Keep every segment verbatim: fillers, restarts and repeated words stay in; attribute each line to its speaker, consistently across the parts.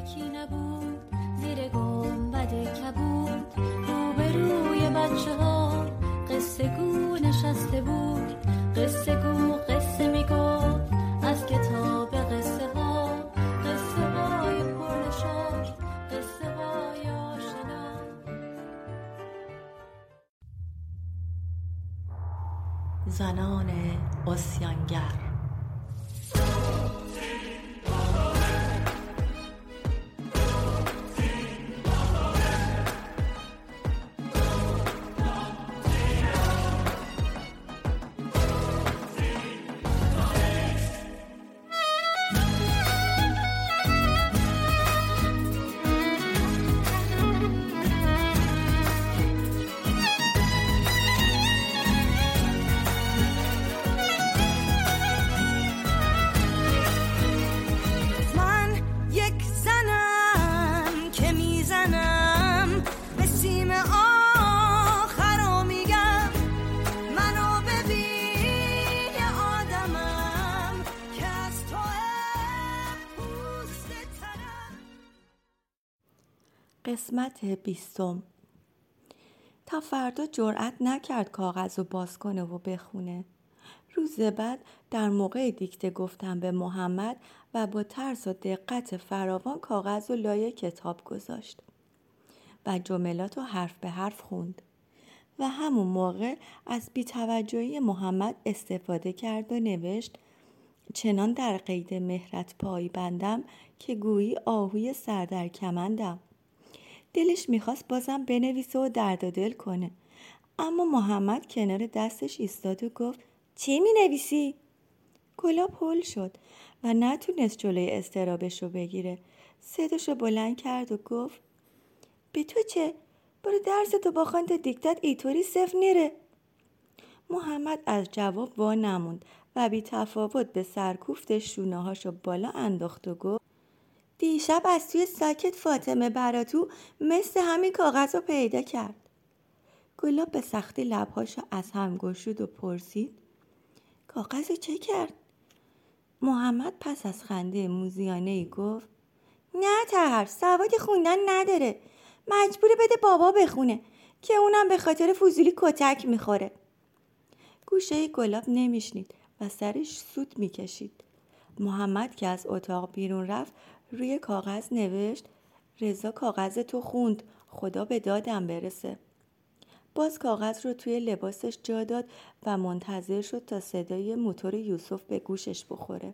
Speaker 1: یکی نبود زیر گنبد کبود، روبروی بچه ها قصه گو نشسته بود. قصه گو قصه میگفت از کتاب قصه ها، قصه های پرنشاط، قصه های آشنا.
Speaker 2: زنان عصیانگر. قسمت بیستم. تا فردا جرأت نکرد کاغذ رو باز کنه و بخونه. روز بعد در موقع دیکته گفتم به محمد و با ترس و دقت فراوان کاغذ رو لای کتاب گذاشت و جملات رو حرف به حرف خوند و همون موقع از بی‌توجهی محمد استفاده کرد و نوشت: چنان در قید مهرت پای بندم که گویی آهوی سر در کمندم. دلش میخواست بازم بنویسه و درد و دل کنه، اما محمد کنار دستش ایستاد و گفت: چی مینویسی؟ گلاب هول شد و نتونست جلوی اضطرابش رو بگیره. صداشو بلند کرد و گفت: به تو چه؟ برو درستو بخوان تا دیکتات اینطوری صفر نره. محمد از جواب وا نموند و بی تفاوت به سرکوفتش شونه هاشو بالا انداخت و گفت: دیشب از توی ساکت فاطمه براتو مثل همین کاغذ رو پیدا کرد. گلاب به سختی لبهاشو از هم گشود و پرسید: کاغذ رو چه کرد؟ محمد پس از خنده موزیانه‌ای گفت: نه ترس، سواد خوندن نداره، مجبوره بده بابا بخونه که اونم به خاطر فضولی کتک میخوره. گوشه گلاب نمیشنید و سرش سوت میکشید. محمد که از اتاق بیرون رفت روی کاغذ نوشت: رضا کاغذ تو خوند، خدا به دادم برسه. باز کاغذ رو توی لباسش جا داد و منتظر شد تا صدای موتور یوسف به گوشش بخوره.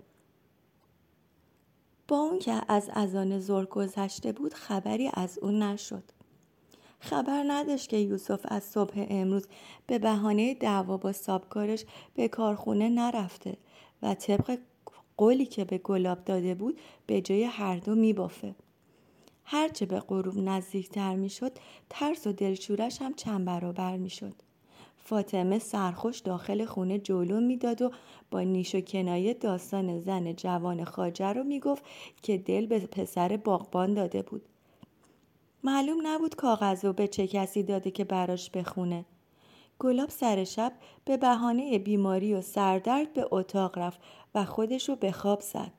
Speaker 2: با اون که از اذان ظهر گذشته بود خبری از اون نشد. خبر نداشت که یوسف از صبح امروز به بهانه دعوا با سابکارش به کارخونه نرفته و طبق قولی که به گلاب داده بود به جای هر دو میبافه. هرچه به غروب نزدیکتر میشد ترس و دلشورش هم چند برابر میشد. فاطمه سرخوش داخل خونه جولو میداد و با نیش و کنایه داستان زن جوان خواجه رو میگفت که دل به پسر باغبان داده بود. معلوم نبود کاغذ رو به چه کسی داده که براش بخونه. گلاب سر شب به بهانه بیماری و سردرد به اتاق رفت و خودش رو به خواب زد.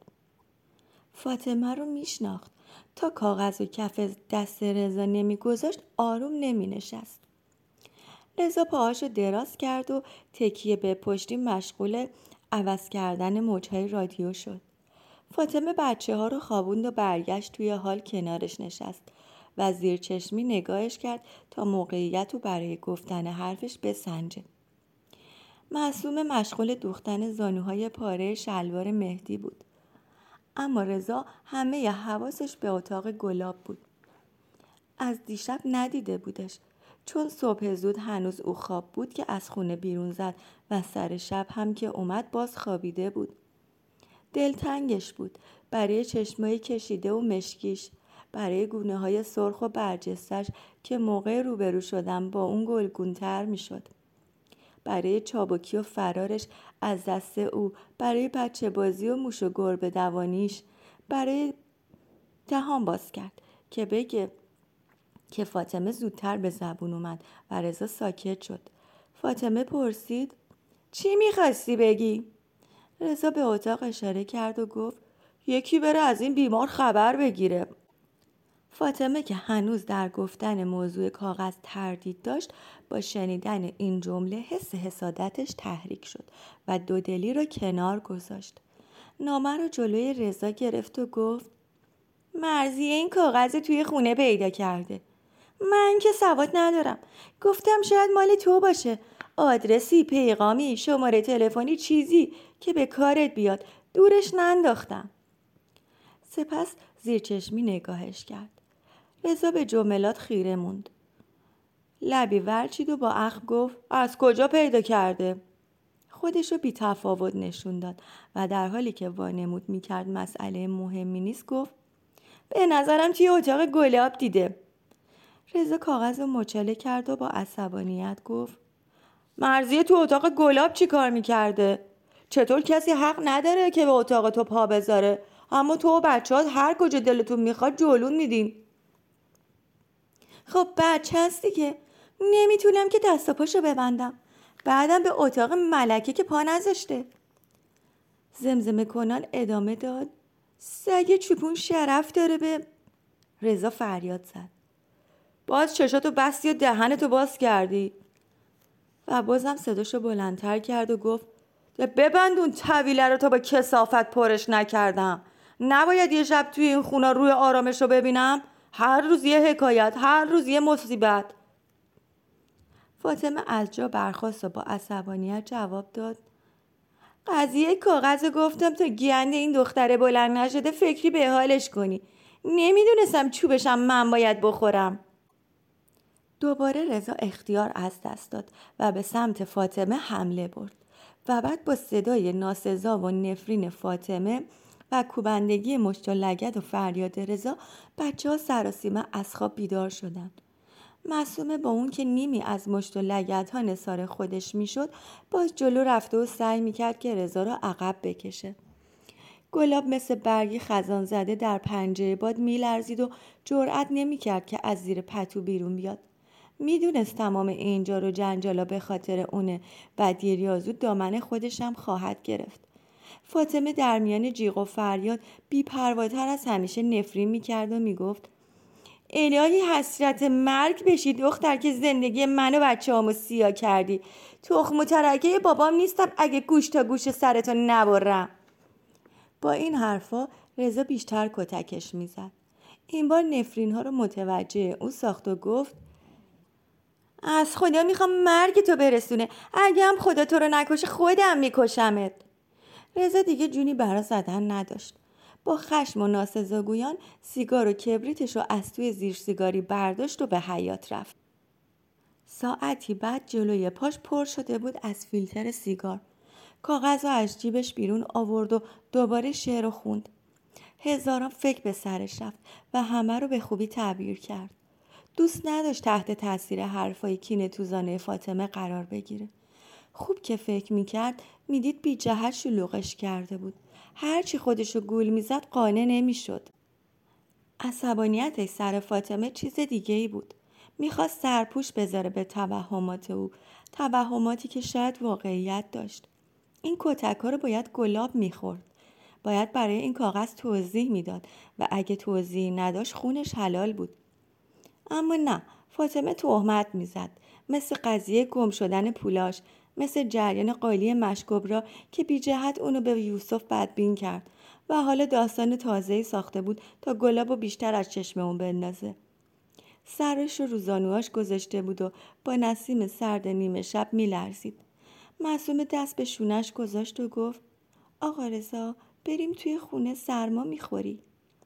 Speaker 2: فاطمه رو میشناخت. تا کاغذ و کف دست رضا نمیگذاشت آروم نمی نشست. رضا پاهاشو دراز کرد و تکیه به پشتی مشغول عوض کردن موجهای رادیو شد. فاطمه بچه ها رو خوابوند و برگشت توی حال کنارش نشست و زیر چشمی نگاهش کرد تا موقعیت رو برای گفتن حرفش بسنجه. معصومه مشغول دوختن زانوهای پاره شلوار مهدی بود. اما رضا همه حواسش به اتاق گلاب بود. از دیشب ندیده بودش، چون صبح زود هنوز او خواب بود که از خونه بیرون زد و سر شب هم که اومد باز خوابیده بود. دلتنگش بود برای چشمای کشیده و مشکیش، برای گونه های سرخ و برجستش که موقع روبرو شدن با اون گلگونتر می شد. برای چابکی و فرارش از دست او، برای بچه بازی و موش و گربه دوانیش، برای دهان باز کرد که بگه که فاطمه زودتر به زبون اومد و رضا ساکت شد. فاطمه پرسید: چی میخواستی بگی؟ رضا به اتاق اشاره کرد و گفت: یکی بره از این بیمار خبر بگیره. فاطمه که هنوز در گفتن موضوع کاغذ تردید داشت، با شنیدن این جمله حس حسادتش تحریک شد و دودلی رو کنار گذاشت. نامه رو جلوی رضا گرفت و گفت مرضیه این کاغذ توی خونه پیدا کرده. من که سواد ندارم. گفتم شاید مال تو باشه. آدرسی، پیغامی، شماره تلفنی، چیزی که به کارت بیاد. دورش ننداختم. سپس زیرچشمی نگاهش کرد. رضا به جملات خیره موند. لبی ورچید و با اخم گفت از کجا پیدا کرده؟ خودشو بی تفاوت نشون داد و در حالی که وانمود میکرد مسئله مهمی نیست گفت به نظرم توی اتاق گلاب دیده. رضا کاغذ رو مچاله کرد و با عصبانیت گفت مرضیه تو اتاق گلاب چی کار میکرده؟ چطور کسی حق نداره که به اتاق تو پا بذاره؟ اما تو و بچه ها هر کجا دلتون میخواد جلون میدین. خب بچه هست دیگه. نمیتونم که دست و پاشو ببندم. بعدم به اتاق ملکه که پا نذاشته. زمزمه کنان ادامه داد سگ چوپون شرف داره به. رضا فریاد زد باز چشاتو بستی و دهنتو باز کردی. و بازم صداشو بلندتر کرد و گفت ببند اون طویله رو تا با کثافت پرش نکردم. نباید یه شب توی این خونه روی آرامش رو ببینم؟ هر روز یه حکایت، هر روز یه مصیبت. فاطمه از جا برخاست و با عصبانیت جواب داد قضیه کاغذ گفتم تا گیند این دختره بلند نشده فکری به حالش کنی. نمیدونستم چوبشم من باید بخورم. دوباره رضا اختیار از دست داد و به سمت فاطمه حمله برد و بعد با صدای ناسزا و نفرین فاطمه و کوبندگی مشت و لگد و فریاد رضا بچه ها سراسیمه از خواب بیدار شدند. معصومه با اون که نیمی از مشت و لگدها نثار خودش میشد باز جلو رفته و سعی میکرد که رضا را عقب بکشه. گلاب مثل برگی خزان زده در پنجره باد میلرزید و جرأت نمیکرد که از زیر پتو بیرون بیاد. میدونست تمام اینجا رو جنجالا به خاطر اونه و دیریازو دامن خودشم خواهد گرفت. فاطمه در میان جیغ و فریاد بی پرواتر از همیشه نفرین میکرد و میگفت الهی حسرت مرگ بشی دختر که زندگی من و بچه هامو سیاه کردی. تخم و ترکه بابام نیستم اگه گوش تا گوش سرتو نبرم. با این حرفا رضا بیشتر کتکش میزد. این بار نفرین ها رو متوجه او ساخت و گفت از خدا میخوام مرگ تو برسونه. اگه هم خدا تو رو نکشه خودم میکشمت. رضا دیگه جونی برا زدن نداشت. با خشم و ناسزاگویان سیگار و کبریتش رو از توی زیر سیگاری برداشت و به حیاط رفت. ساعتی بعد جلوی پاش پر شده بود از فیلتر سیگار. کاغذ رو از جیبش بیرون آورد و دوباره شعر رو خوند. هزاران فکر به سرش رفت و همه رو به خوبی تعبیر کرد. دوست نداشت تحت تاثیر حرفای کینه توزانه فاطمه قرار بگیره. خوب که فکر میکرد میدید بی جهت شلوغش کرده بود. هرچی خودشو گول میزد قانع نمیشد. عصبانیتش سر فاطمه چیز دیگه ای بود. میخواست سرپوش بذاره به توهمات او. توهماتی که شاید واقعیت داشت. این کتک‌ها رو باید گلاب میخورد. باید برای این کاغذ توضیح میداد و اگه توضیحی نداشت خونش حلال بود. اما نه، فاطمه تهمت میزد. مثل قضیه گم شدن پولاش، مثل جریان قالی مشکبرا که بی جهت اونو به یوسف بدبین کرد و حالا داستان تازه‌ای ساخته بود تا گلابو بیشتر از چشم اون بندازه. سرش رو روزانوهاش گذاشته بود و با نسیم سرد نیمه شب میلرزید. معصومه دست به شونش گذاشت و گفت آقا رضا بریم توی خونه سرما میخوری.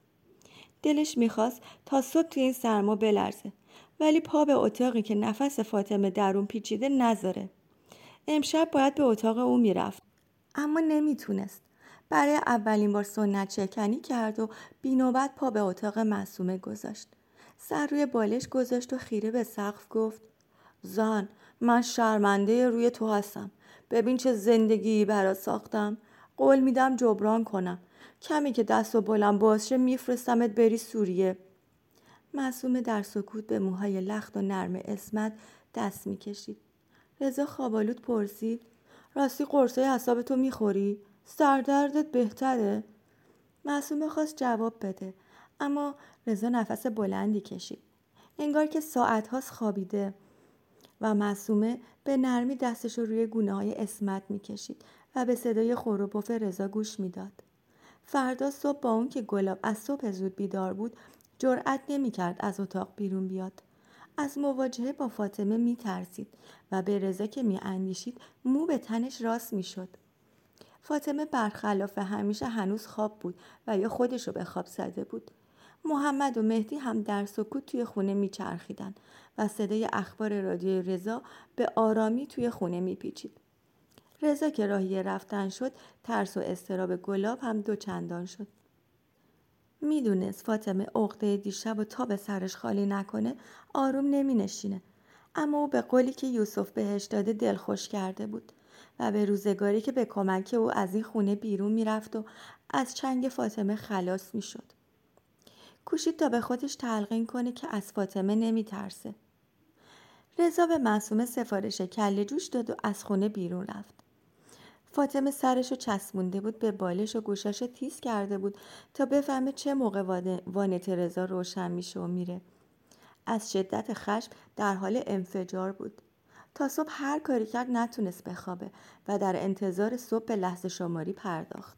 Speaker 2: دلش میخواست تا صبح توی این سرما بلرزه ولی پا به اتاقی که نفس فاطمه درون پیچیده نذاره. امشب باید به اتاق او میرفت اما نمیتونست. برای اولین بار سنت شکنی کرد و بی نوبت پا به اتاق معصومه گذاشت. سر روی بالش گذاشت و خیره به سقف گفت زن من شرمنده روی تو هستم. ببین چه زندگی برات ساختم. قول میدم جبران کنم. کمی که دست و بلند بازشه میفرستمت بری سوریه. معصومه در سکوت به موهای لخت و نرم عصمت دست میکشید. رضا خوابالود پرسید راستی قرصای اعصابتو میخوری؟ سردردت بهتره؟ معصومه خواست جواب بده اما رضا نفس بلندی کشید. انگار که ساعت هاست خوابیده و معصومه به نرمی دستش رو روی گونه های اسمت می کشید و به صدای خور و پف رضا گوش می داد. فردا صبح با اون که گلاب از صبح زود بیدار بود جرأت نمی کرد از اتاق بیرون بیاد. از مواجهه با فاطمه می ترسید و به رضا که می اندیشید مو به تنش راست می شد. فاطمه برخلاف همیشه هنوز خواب بود و یا خودشو به خواب زده بود. محمد و مهدی هم در سکوت توی خونه می چرخیدن و صدای اخبار رادیوی رضا به آرامی توی خونه می پیچید. رضا که راهی رفتن شد ترس و اضطراب گلاب هم دو چندان شد. میدونست فاطمه عقده دیشب و تا به سرش خالی نکنه آروم نمی نشینه. اما او به قولی که یوسف بهش داده دلخوش کرده بود و به روزگاری که به کمک او از این خونه بیرون می رفت و از چنگ فاطمه خلاص می شد. کوشید تا به خودش تلقین کنه که از فاطمه نمی ترسه. رضا به معصومه سفارش کله جوش داد و از خونه بیرون رفت. فاطمه سرشو چسبونده بود به بالش و گوشاشو تیز کرده بود تا بفهمه چه موقع وانت رضا روشن میشه و میره. از شدت خشم در حال انفجار بود. تا صبح هر کاری کرد نتونست بخوابه و در انتظار صبح به لحظه شماری پرداخت.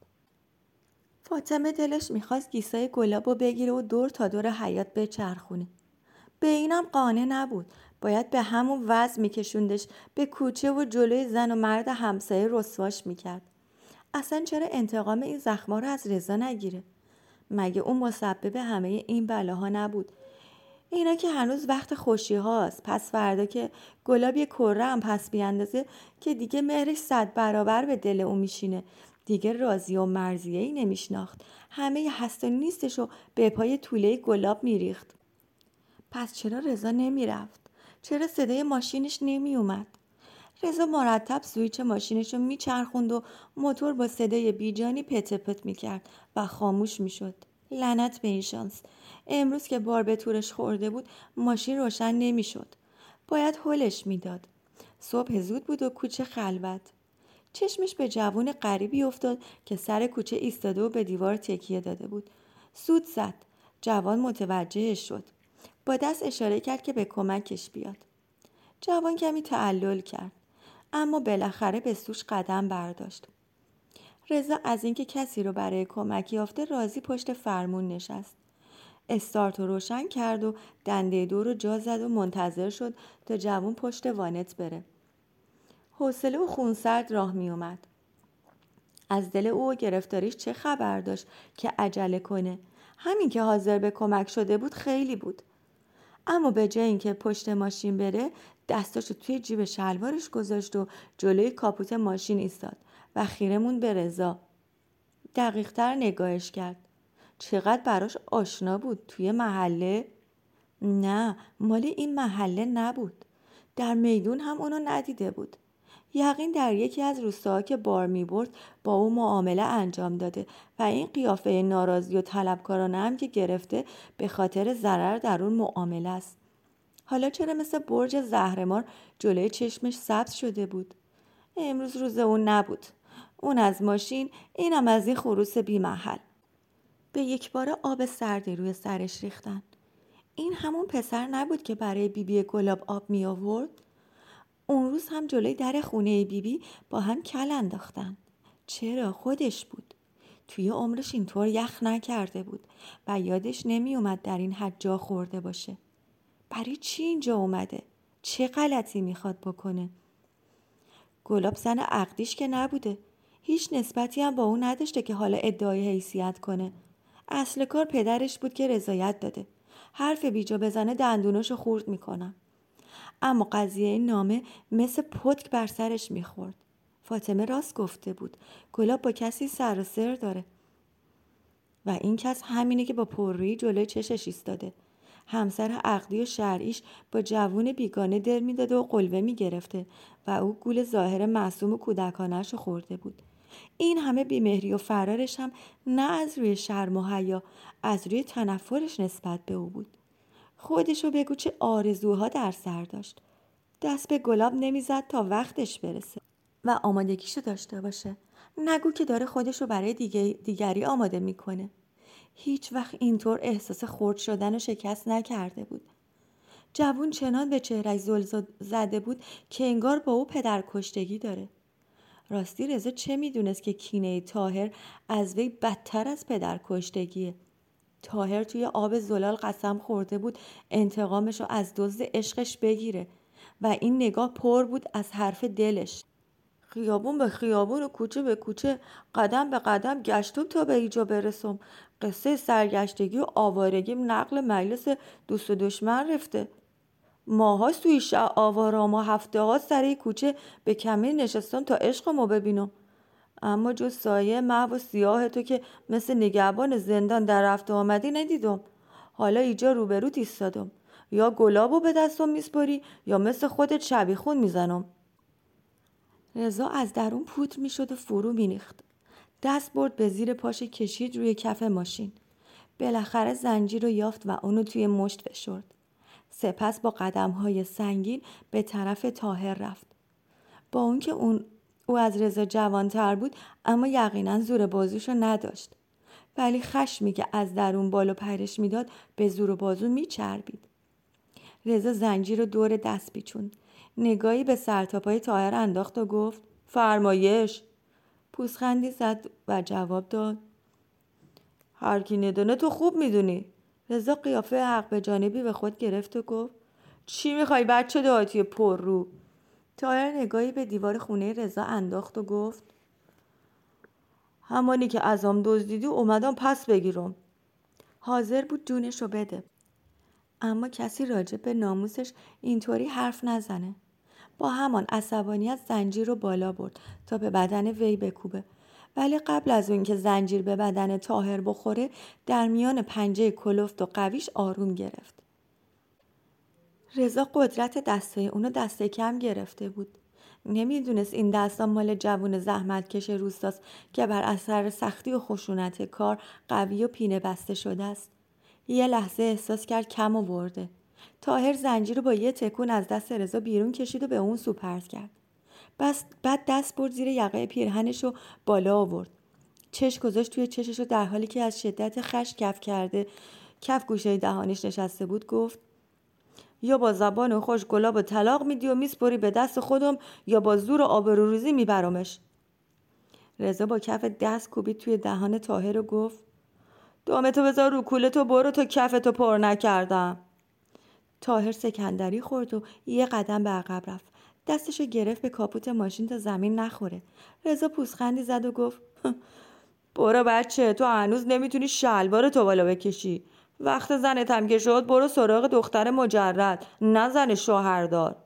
Speaker 2: فاطمه دلش میخواست گیسای گلابو بگیره و دور تا دور حیاط بچرخونه. به اینم قانع نبود. باید به همون وضع میکشوندش به کوچه و جلوی زن و مرد همسایه رسواش میکرد. اصلا چرا انتقام این زخما رو از رضا نگیره؟ مگه اون مسبب همه این بلاها نبود؟ اینا که هنوز وقت خوشی هاست. پس فردا که گلاب یه کره هم پس بیاندازه که دیگه مهرش صد برابر به دل اون میشینه. دیگه راضی و مرضیه ای نمیشناخت. همه هست و نیستشو به پای طوله گلاب میریخت. پس چرا رضا نمیرفت؟ چرا صدای ماشینش نمی اومد؟ رضا مرتب سویچ ماشینش رو میچرخوند و موتور با صدای بیجانی پت پت میکرد و خاموش میشد. لعنت به این شانس. امروز که بار به تورش خورده بود ماشین روشن نمیشد. باید هلش میداد. صبح زود بود و کوچه خلوت. چشمش به جوون غریبی افتاد که سر کوچه ایستاده و به دیوار تکیه داده بود. سود زد. جوان متوجهش شد. با دست اشاره کرد که به کمکش بیاد. جوان کمی تعلل کرد. اما بالاخره به سوش قدم برداشت. رضا از اینکه کسی رو برای کمک یافته راضی پشت فرمون نشست. استارت رو روشن کرد و دنده دو رو جا زد و منتظر شد تا جوان پشت وانت بره. حوصله و خونسرد راه می اومد. از دل او و گرفتاریش چه خبر داشت که عجله کنه؟ همین که حاضر به کمک شده بود خیلی بود. اما به جای اینکه پشت ماشین بره دستاشو توی جیب شلوارش گذاشت و جلوی کاپوت ماشین ایستاد و خیره موند به رضا. دقیق تر نگاهش کرد. چقدر براش آشنا بود. توی محله؟ نه، مال این محله نبود. در میدون هم اونو ندیده بود. یقین در یکی از روستاها که بار می برد با او معامله انجام داده و این قیافه ناراضی و طلبکارانه هم که گرفته به خاطر ضرر در اون معامله است. حالا چرا مثل برج زهرمار جلوی چشمش سبز شده بود؟ امروز روز اون نبود. اون از ماشین، اینم از این خروس بی محل. به یک بار آب سردی روی سرش ریختن. این همون پسر نبود که برای بیبی گلاب آب می آورد؟ اون روز هم جلوی در خونه بیبی با هم کل انداختن. چرا؟ خودش بود. توی عمرش اینطور یخ نکرده بود و یادش نمی اومد در این حد جا خورده باشه. برای چی اینجا اومده؟ چه غلطی میخواد بکنه؟ گلاب زن عقدیش که نبوده. هیچ نسبتی هم با اون نداشته که حالا ادعای حیثیت کنه. اصل کار پدرش بود که رضایت داده. حرف بیجا بزنه دندوناشو خورد میکنم. اما قضیه این نامه مثل پتک بر سرش میخورد. فاطمه راست گفته بود. گلاب با کسی سر و سر داره. و این کس همینه که با پررویی جلوی چشش ایستاده. همسر عقدی و شرعیش با جوون بیگانه دل میداده و قلوه میگرفته و او گول ظاهر معصوم و کودکانه‌اش رو خورده بود. این همه بیمهری و فرارش هم نه از روی شرم و حیا، از روی تنفرش نسبت به او بود. خودشو بگو چه آرزوها در سر داشت. دست به گلاب نمیزد تا وقتش برسه و آمادگیشو داشته باشه. نگو که داره خودشو برای دیگری آماده میکنه. هیچ وقت اینطور احساس خرد شدن و شکست نکرده بود. جوون چنان به چهره‌اش زل زده بود که انگار با او پدر کشتگی داره. راستی رضا چه میدونست که کینه طاهر از وی بدتر از پدر کشتگیه. طاهر توی آب زلال قسم خورده بود انتقامشو از دزد عشقش بگیره و این نگاه پر بود از حرف دلش. خیابون به خیابون و کوچه به کوچه قدم به قدم گشتم تا به اینجا برسم. قصه سرگشتگی و آوارگیم نقل مجلس دوست و دشمن رفته. ماها توی شهر آوارام و هفته ها سر کوچه به کمین نشستم تا عشقمو ببینم، اما جز سایه محو و سیاه تو که مثل نگهبان زندان در رفت آمدی ندیدم. حالا اینجا روبروت ایستادم، یا گلابو به دستم میسپاری یا مثل خودت شبیخون میزنم. رضا از درون پوت میشد و فرو مینیخت. دست برد به زیر پاش کشید روی کف ماشین. بالاخره زنجیر رو یافت و اونو توی مشت فشرد. سپس با قدم‌های سنگین به طرف طاهر رفت. با اون که اون او از رضا جوانتر بود اما یقینا زور بازوشو نداشت، ولی خشمی که از درون بالو پرش میداد به زور و بازو میچربید. رضا زنجیر رو دور دست پیچوند. نگاهی به سرتاپای طاهر انداخت و گفت فرمایش. پوزخندی زد و جواب داد هر کی ندونه تو خوب میدونی. رضا قیافه حق به جانبی به خود گرفت و گفت چی میخوای بچه دهاتی پر رو؟ طاهر نگاهی به دیوار خونه رضا انداخت و گفت همانی که ازم دزدیدی اومدم پس بگیرم. حاضر بود جونشو بده، اما کسی راجع به ناموسش اینطوری حرف نزنه. با همان عصبانیت زنجیر رو بالا برد تا به بدن وی بکوبه، ولی قبل از اون که زنجیر به بدن طاهر بخوره در میان پنجه کلفت و قویش آروم گرفت. رضا قدرت دسته اونو دسته کم گرفته بود. نمیدونست این دستا مال جوون زحمتکش روستاست که بر اثر سختی و خشونت کار قوی و پینه بسته شده است. یه لحظه احساس کرد کم آورده. طاهر زنجیر رو با یه تکون از دست رضا بیرون کشید و به اون سو پرت کرد. بس بعد دست برد زیر یقه پیرهنش رو بالا آورد. چش گذاشت توی چشش رو در حالی که از شدت خشم کف کرده کف گوشه دهانش نشسته بود گفت یا با زبان خوش گلاب طلاق میدی و میسپری به دست خودم یا با زور و آبروریزی میبرمش. رضا با کف دست کوبید توی دهان طاهر و گفت دامتو بذار رو کولتو برو تا کفتو پر نکردم. طاهر سکندری خورد و یه قدم به عقب رفت. دستشو گرفت به کاپوت ماشین تا زمین نخوره. رضا پوزخندی زد و گفت برو بچه، تو هنوز نمیتونی شلوار تو بالا بکشی. وقت زنت هم که شد برو سراغ دختر مجرد، نه زن شوهردار.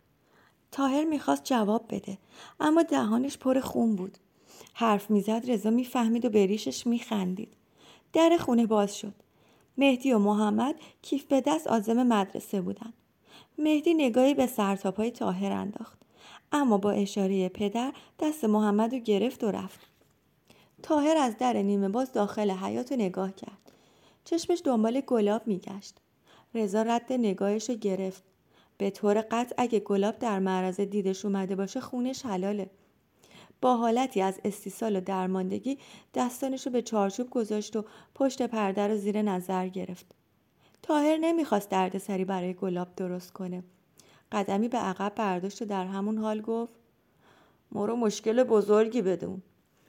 Speaker 2: طاهر میخواست جواب بده اما دهانش پر خون بود. حرف میزد رضا میفهمید و به ریشش میخندید. در خونه باز شد. مهدی و محمد کیف به دست عازم مدرسه بودن. مهدی نگاهی به سرتاپای طاهر انداخت، اما با اشاره پدر دست محمد رو گرفت و رفت. طاهر از در نیمه باز داخل حیاط نگاه کرد. چشمش دنبال گلاب میگشت. رضا رد نگاهش رو گرفت. به طور قطع اگه گلاب در معرض دیدش اومده باشه خونش حلاله. با حالتی از استیصال و درماندگی دستانش رو به چارچوب گذاشت و پشت پرده رو زیر نظر گرفت. طاهر نمیخواست دردسری برای گلاب درست کنه. قدمی به عقب برداشت و در همون حال گفت مرو مشکل بزرگی بدون.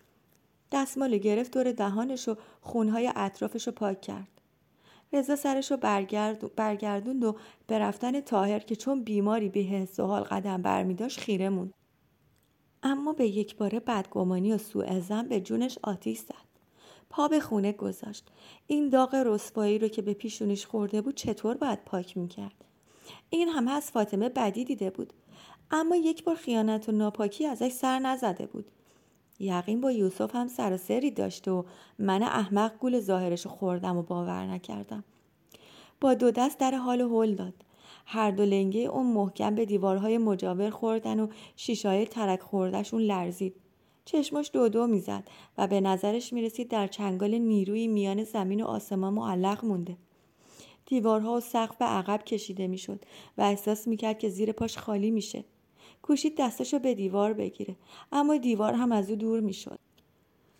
Speaker 2: دستمال گرفت دور دهانش و خونهای اطرافش رو پاک کرد. رضا سرش رو برگرد برگردوند و به رفتن طاهر که چون بیماری به حس و حال قدم برمی داشت خیره موند. اما به یک باره بدگمانی و سوء ظن به جونش آتیش زد. پا به خونه گذاشت. این داغ رسوایی رو که به پیشونیش خورده بود چطور باید پاک میکرد؟ این همه از فاطمه بدی دیده بود، اما یک بار خیانت و ناپاکی ازش سر نزده بود. یقین با یوسف هم سر و سری داشته و من احمق گول ظاهرش خوردم و باور نکردم. با دو دست در حال و هول داد. هر دو لنگه اون محکم به دیوارهای مجاور خوردن و شیشه‌های ترک خوردشون لرزید. چشمش دو دو میزد و به نظرش میرسید در چنگال نیروی میان زمین و آسمان معلق مونده. دیوارها و سقف به عقب کشیده میشد و احساس میکرد که زیر پاش خالی میشه. کوشید دستشو به دیوار بگیره، اما دیوار هم از او دور میشد.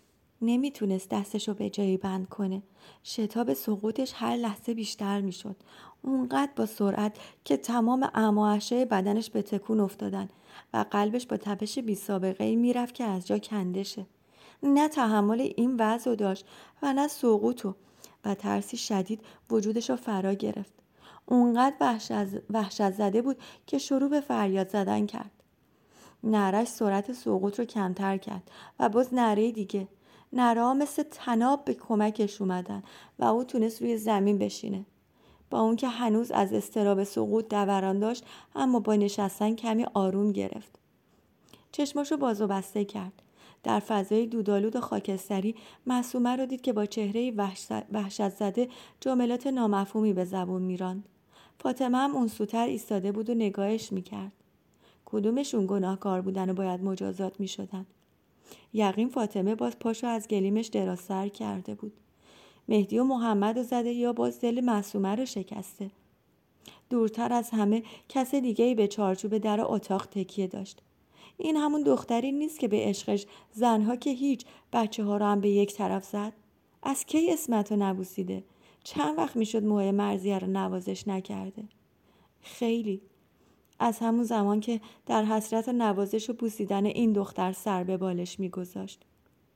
Speaker 2: نمیتونست دستشو به جایی بند کنه. شتاب سقوطش هر لحظه بیشتر میشد. اونقدر با سرعت که تمام اعماعشای بدنش به تکون افتادن و قلبش با تپش بی سابقه ای میرفت که از جا کنده شه. نه تحمل این وضع داشت و نه سقوطو و ترسی شدید وجودشو فرا گرفت. اونقدر وحشت, وحشت زده بود که شروع به فریاد زدن کرد. نعره‌اش سرعت سقوط رو کمتر کرد و باز نعره دیگه. نعره‌ها مثل طناب به کمکش اومدن و او تونست روی زمین بشینه. با اون که هنوز از اضطراب سقوط دوران داشت، اما با نشستن کمی آروم گرفت. چشماشو باز و بسته کرد. در فضای دودآلود و خاکستری معصومه رو دید که با چهره وحشت زده جملات نامفهومی به زبون میراند. فاطمه هم اون سوتر ایستاده بود و نگاهش میکرد. کدومشون گناهکار بودن و باید مجازات می شدن؟ یقین فاطمه باز پاشو از گلیمش دراز سر کرده بود. مهدی و محمد رو زده یا باز دل معصومه رو شکسته. دورتر از همه کس دیگه‌ای به چارچوب در اتاق تکیه داشت. این همون دختری نیست که به عشقش زنها که هیچ، بچه ها رو هم به یک طرف زد؟ از کی اسمت رو نبوسیده؟ چند وقت می شد موهای مرضیه رو نوازش نکرده؟ خیلی. از همون زمان که در حسرت نوازش و بوسیدن این دختر سر به بالش میگذاشت.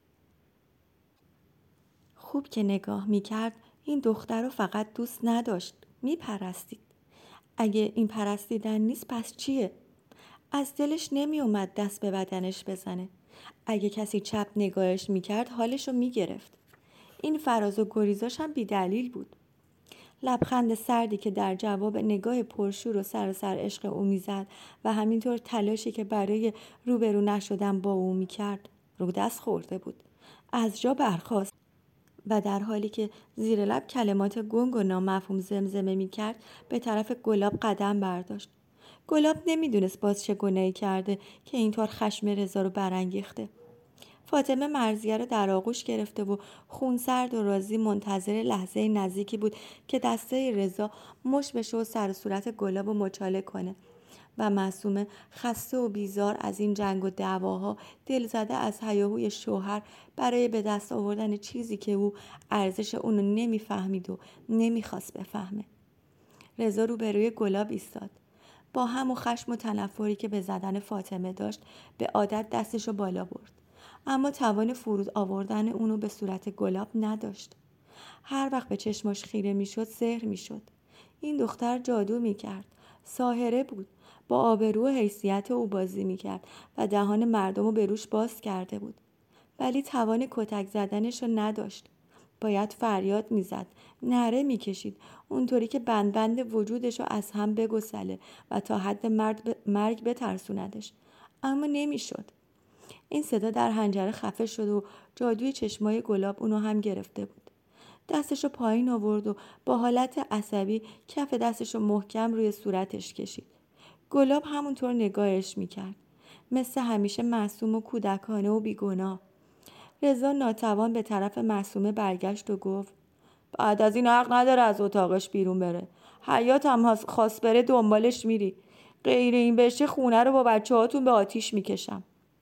Speaker 2: خوب که نگاه میکرد این دختر رو فقط دوست نداشت، میپرستید. اگه این پرستیدن نیست پس چیه؟ از دلش نمیومد دست به بدنش بزنه. اگه کسی چپ نگاهش میکرد حالش رو میگرفت. این فراز و گریزاش هم بی دلیل بود. لبخند سردی که در جواب نگاه پرشور و سراسر عشق او میزد و همینطور تلاشی که برای روبرو نشدن با او میکرد رو دست خورده بود. از جا برخاست و در حالی که زیر لب کلمات گنگ و نامفهوم زمزمه میکرد به طرف گلاب قدم برداشت. گلاب نمیدونست باز چه گناهی کرده که اینطور خشم رضا رو برانگیخته. فاطمه مرضیه رو در آغوش گرفته و خونسرد و راضی منتظر لحظه نزدیکی بود که دسته رضا مش بشه و سر و صورت گلاب رو مچاله کنه و معصومه خسته و بیزار از این جنگ و دعواها، دل زده از هیاهوی شوهر برای به دست آوردن چیزی که او ارزش اونو نمیفهمید و نمیخواست بفهمه. رضا روبروی گلاب ایستاد. با همون خشم و تنفری که به زدن فاطمه داشت به عادت دستشو بالا برد. اما توان فرود آوردن اونو به صورت گلاب نداشت. هر وقت به چشماش خیره میشد سحر میشد. این دختر جادو میکرد. ساحره بود. با آبرو و حیثیت او بازی میکرد و دهان مردم رو به روش باز کرده بود. ولی توان کتک زدنش رو نداشت. باید فریاد میزد، نعره میکشید، اونطوری که بند بند وجودش رو از هم بگسله و تا حد مرگ بترسوندش. اما نمیشد. این صدا در حنجره خفه شد و جادوی چشمای گلاب اونو هم گرفته بود. دستشو پایین آورد و با حالت عصبی کف دستشو محکم روی صورتش کشید. گلاب همونطور نگاهش میکرد. مثل همیشه معصوم و کودکانه و بیگناه. رضا ناتوان به طرف معصومه برگشت و گفت بعد از این حق نداره از اتاقش بیرون بره. حیات هم خواست بره دنبالش میری. غیر این بشه خونه رو با بچه هاتون به آتیش میکشم.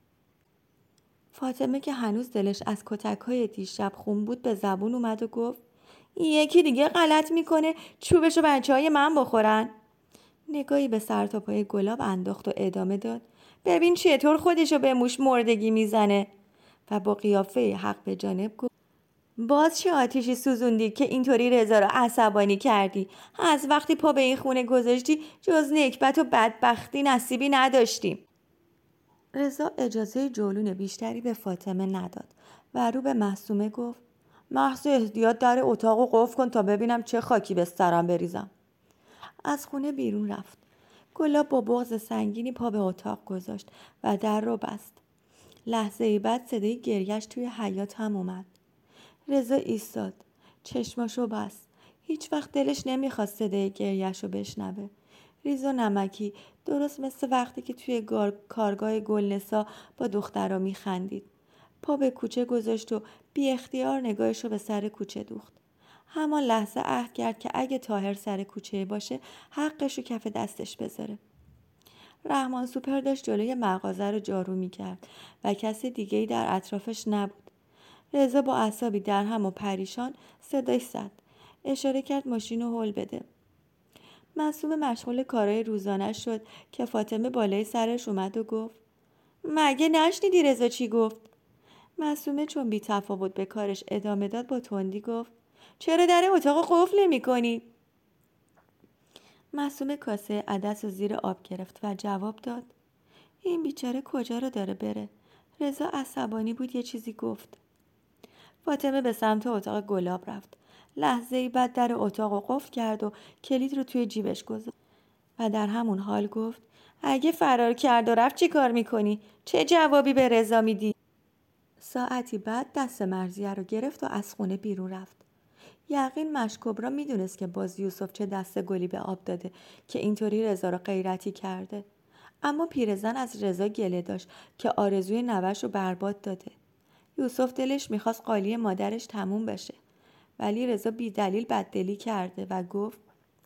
Speaker 2: فاطمه که هنوز دلش از کتک‌های دیشب خون بود به زبون اومد و گفت یکی دیگه غلط میکنه چوبشو بچه‌های من بخورن. نگاهی به سر تا پای گلاب انداخت و ادامه داد ببین چطور خودشو به موش مردگی میزنه و با قیافه حق به جانب گفت باز چه آتیشی سوزوندی که اینطوری رضا رو عصبانی کردی؟ از وقتی پا به این خونه گذاشتی جز نکبت و بدبختی نصیبی نداشتیم. رضا اجازه جولون بیشتری به فاطمه نداد و رو به معصومه گفت محض احتیاط در اتاق رو قفل کن تا ببینم چه خاکی به سرم بریزم. از خونه بیرون رفت. گلاب با بغض سنگینی پا به اتاق گذاشت و در رو بست. لحظه ای بعد صدای گریه‌اش توی حیاط هم اومد. رضا ایستاد. چشماشو بست. هیچ وقت دلش نمیخواست صدای گریه‌شو بشنوه. ریز و نمکی، درست مثل وقتی که توی کارگاه گلنسا با دخترها میخندید. پا به کوچه گذاشت و بی اختیار نگاهشو به سر کوچه دوخت. همان لحظه عهد کرد که اگه طاهر سر کوچه باشه حقشو کف دستش بذاره. رحمان سوپر داشت جلوی مغازه رو جارو میکرد و کسی دیگه‌ای در اطرافش نبود. رضا با اعصابی در هم و پریشان صداش زد. اشاره کرد ماشین رو هل بده. معصومه مشغول کارهای روزانه شد که فاطمه بالای سرش اومد و گفت مگه نشنیدی رضا چی گفت؟ معصومه چون بی تفاوت به کارش ادامه داد با تندی گفت چرا در اتاق قفل نمی‌کنی؟ معصومه کاسه عدس رو زیر آب گرفت و جواب داد این بیچاره کجا رو داره بره؟ رضا عصبانی بود یه چیزی گفت. فاطمه به سمت اتاق گلاب رفت. لحظه ای بعد در اتاق رو قفل کرد و کلید رو توی جیبش گذاشت و در همون حال گفت اگه فرار کرد و رفت چی کار میکنی؟ چه جوابی به رضا میدی؟ ساعتی بعد دست مرضیه رو گرفت و از خونه بیرون رفت. یقین مشکبرا میدونست که باز یوسف چه دست گلی به آب داده که اینطوری رضا رو غیرتی کرده. اما پیرزن از رضا گله داشت که آرزوی نوش رو برباد داده. یوسف دلش میخواست قالی مادرش تموم بشه. ولی رضا بی دلیل بددلی کرده و گفت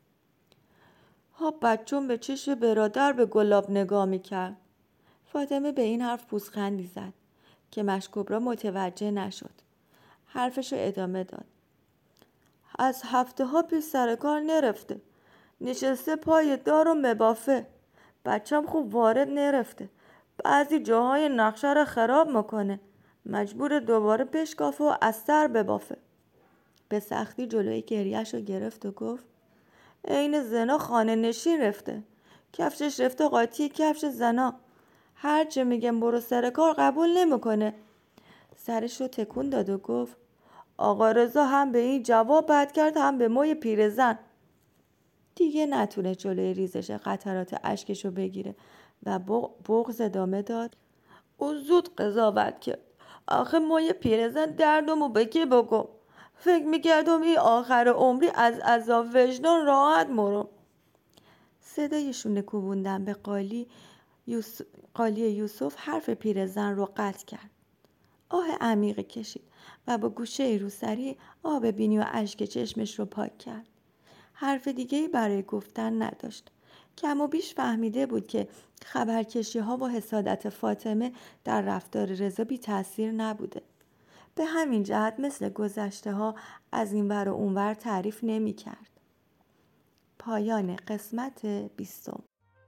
Speaker 2: ها بچون به چش برادر به گلاب نگاه میکرد. فاطمه به این حرف پوزخندی زد که مشکبرا متوجه نشد. حرفشو ادامه داد. از هفته ها پیش سر کار نرفته. نشسته پای دار و مبافه. بچم خوب وارد نرفته. بعضی جاهای نقشه رو خراب میکنه. مجبور دوباره بشکافه و از سر ببافه. به سختی جلوی گریهش رو گرفت و گفت عین زنا خانه نشین رفته. کفشش رفته قاطی کفش زنا. هر چه میگم برو سر کار قبول نمیکنه. سرش رو تکون داد و گفت آقا رضا هم به این جواب بد کرد هم به موی پیرزن. دیگه نتونه جلوی ریزش قطرات اشکش رو بگیره و بغض ادامه داد او زود قضاوت کرد. آخه موی پیرزن دردمو به کی بگم؟ فکر میکردم این آخر عمری از عذاب وجدان راحت مرم. صدای شونه کوبوندن به قالی یوسف، قالی یوسف حرف پیرزن رو قطع کرد. آه عمیقی کشید و با گوشه روسری آب بینی و اشک چشمش رو پاک کرد. حرف دیگه‌ای برای گفتن نداشت. کم و بیش فهمیده بود که خبرکشی ها و حسادت فاطمه در رفتار رضا بی تأثیر نبوده. به همین جهت مثل گذشته ها از این ور و اون ور تعریف نمی کرد. پایان قسمت بیستم.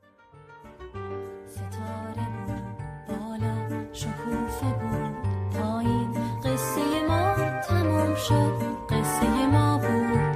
Speaker 1: ستاره بود بالا شکوفه بود پایین قصه ما تمام شد قصه ما بود